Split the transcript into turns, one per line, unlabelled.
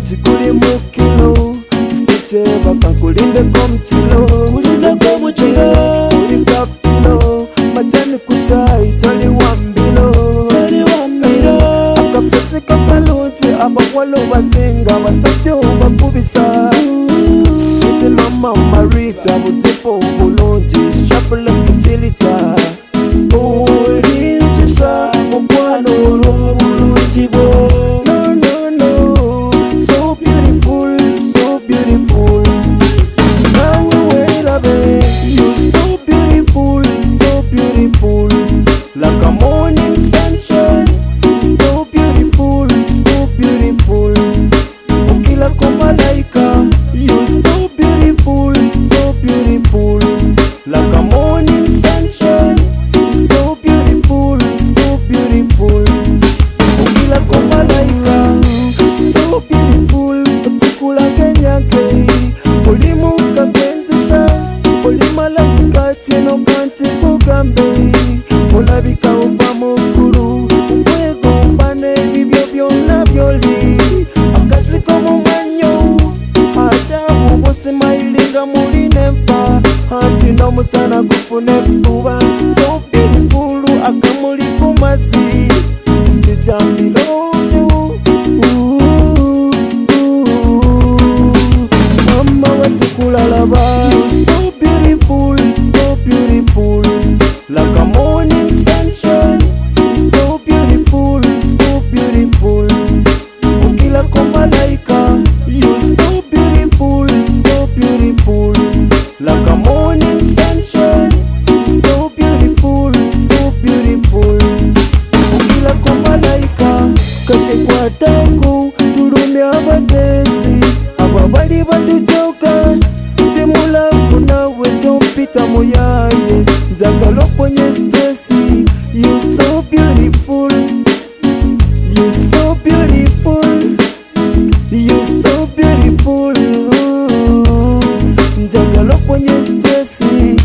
kati kuli mukilo Secheba kankulinde komchilo Kuli kapilo Majani kuchai tali wambilo Akapesi kakalunchi abawalo basinga basabyo bakubisa Sweet mama Marita butepo bulungi Shapula kichilita Ulinzisa mukwano bulungi bo No So beautiful, so beautiful Nawe welabe You so beautiful, so beautiful Like a morning sunshine So beautiful, so beautiful Ukila kumalaika You so beautiful, so beautiful Like a morning sunshine So beautiful, so beautiful Ukila kumalaika So beautiful Utikula kenyake Ulimu kambenzisa Ulimalaika chino kanti kugambe Ulabika uva mukuru Ukwegombane bibyo byona byoli Akazi komumanyo Adamu bose mailinga mulinempa Anti no musana gufune buba So beautiful akamuli kumazi Sijambiloju Mama watukulalaba You so beautiful, so beautiful Like a morning sunshine So beautiful, so beautiful Ukila kumalaika You so beautiful, so beautiful Like a morning sunshine So beautiful, so beautiful Ukila kumalaika Kate kwa tangu Tulumia abatesi Ababali batujoka Demulafu nawe tompita moyaye Njagalo kwenye stressi You so beautiful You so beautiful You so beautiful Njagalo kwenye stressi